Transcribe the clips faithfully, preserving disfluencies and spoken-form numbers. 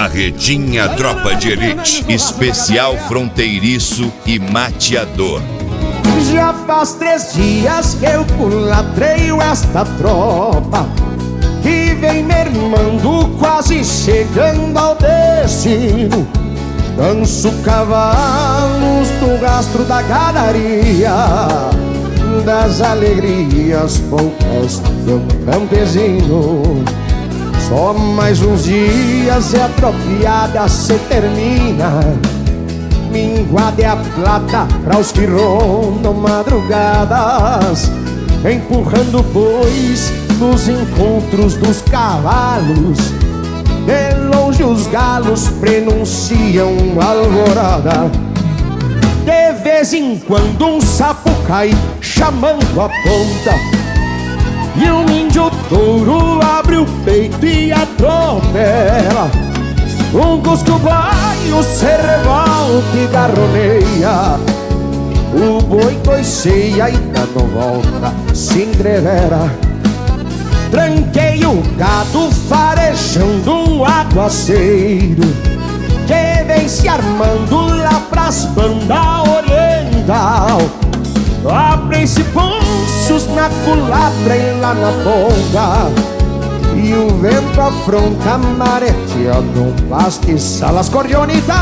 Carretinha Tropa de Elite, especial fronteiriço e mateador. Já faz três dias que eu culatreio esta tropa que vem mermando, quase chegando ao destino. Danço cavalos do rastro da ganaria, das alegrias poucas de um campesino. Só mais uns dias e a tropiada se termina. Minguada é a plata para os que rondam madrugadas, empurrando bois nos encontros dos cavalos. De longe os galos prenunciam alvorada. De vez em quando um sapo cai chamando a ponta, e um índio touro abre o peito e atropela. Um cusco baio se revolta e garroneia. O boi coiceia e dando volta se entrevera. Tranquei o gado farejando um aguaceiro que vem se armando lá pras bandas oriental. Abrem-se ponchos na culatra e lá na ponta, e o vento afronta mareteando um pastiçal. As cordionitas!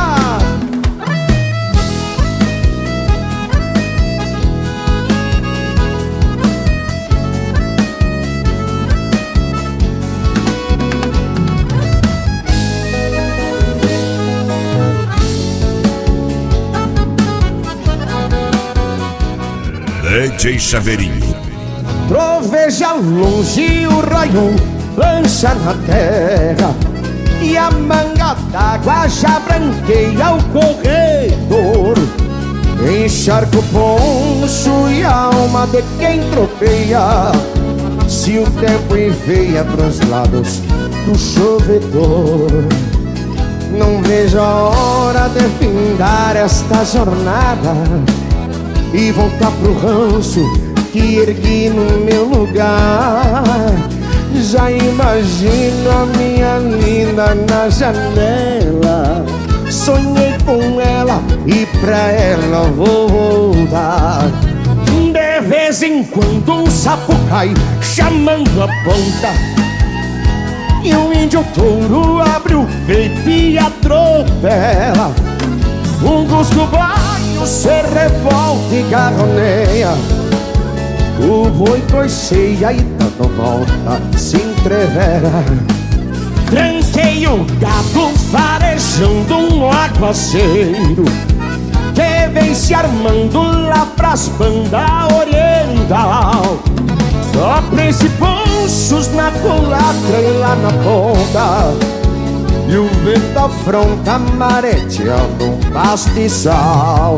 D J Chaveirinho. Troveja longe o raio, lancha na terra, e a manga d'água já branqueia o corredor. Encharca o poncho e a alma de quem tropeia, se o tempo enveia pros lados do chovedor. Não vejo a hora de findar esta jornada e voltar pro rancho que ergui no meu lugar. Já imagino a minha linda na janela, sonhei com ela e pra ela vou voltar. De vez em quando um sapo cai chamando a ponta, e um índio touro abre o peito e atropela. Um cusco baio se revolta e garroneia. O boi coiceia e dando volta se entrevera. Tranquei o gado farejando um aguaceiro que vem se armando lá pras bandas oriental. Abrem-se ponchos na culatra e lá na ponta, e o vento afronta mareteando um pastiçal.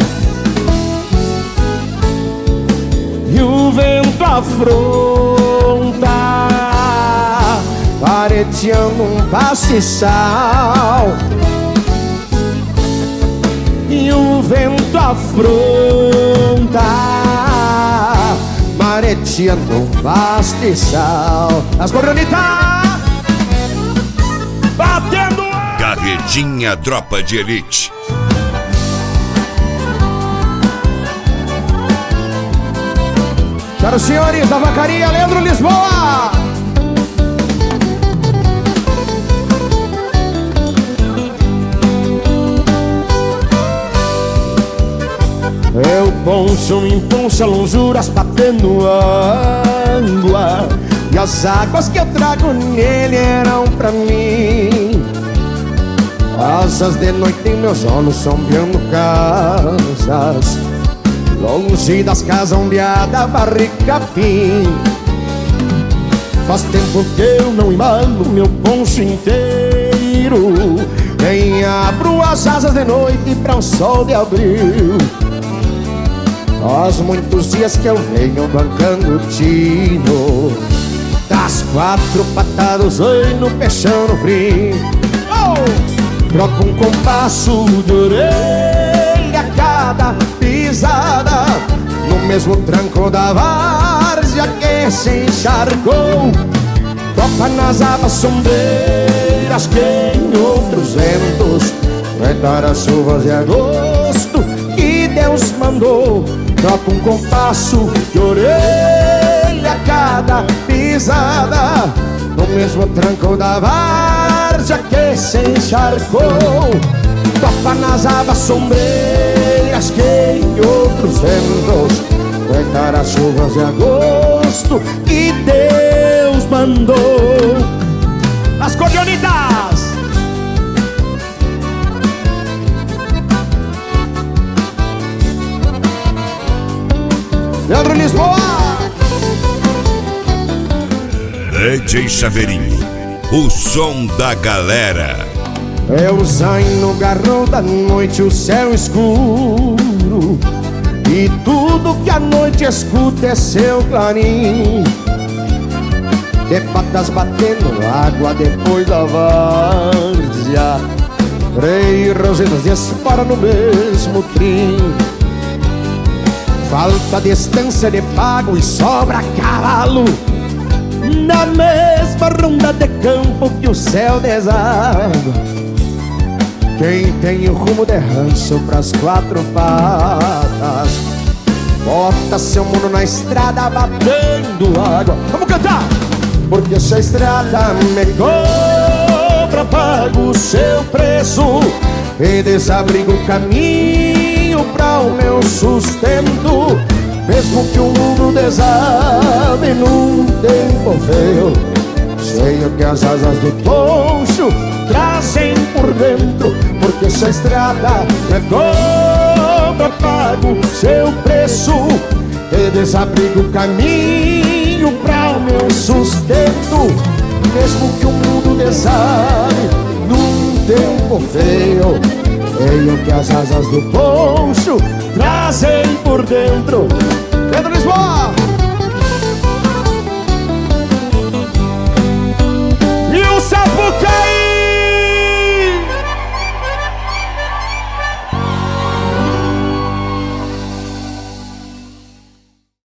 E o vento afronta mareteando um pastiçal. E o vento afronta mareteando um pastiçal. As coronitas batendo. Carretinha Tropa de Elite. Para os senhores da vacaria, Leandro Lisboa. Eu poncho, me emponcha lonjuras batendo água, e as águas que eu trago nele eram pra mim. Asas de noite em meus olhos sombreando casas, longe das casas ondeada barre capim. Faz tempo que eu não embalo meu poncho inteiro, nem abro as asas de noite pra um sol de abril. Faz muitos dias que eu venho bancando o tino das quatro patadas, oi, no peixão no frio. Oh! Troco um compasso de orelha a cada pisada, no mesmo tranco da várzea que se encharcou. Toca nas abas sombreiras quem ouve outros ventos, aguentar as chuvas de agosto que Deus mandou. Troca um compasso de orelha a cada pisada, no mesmo tranco da várzea que se encharcou. Topa nas abas sombreiras que em outros ventos, aguentar as chuvas de agosto que Deus mandou. As cordionitas! Leandro Lisboa! D J Chaveirinho, o som da galera. É o zain no garrão da noite, o céu escuro, e tudo que a noite escuta é seu clarim, de patas batendo água depois da várzea, rei e rosetas disparam no mesmo trim. Falta distância de pago e sobra cavalo, na mesma ronda de campo que o céu deságua. Quem tem o rumo de rancho pras quatro patas, bota seu mundo na estrada batendo água. Vamos cantar! Porque essa estrada me cobra, pago o seu preço e desabrigo o caminho pra o meu sustento. Mesmo que o mundo desabe num tempo feio, sei o que as asas do poncho trazem por dentro. Porque essa estrada me cobra, pago seu preço e desabrigo o caminho pra o meu sustento. Mesmo que o mundo desabe num tempo feio, sei o que as asas do poncho trazem por dentro. Pedro Lisboa!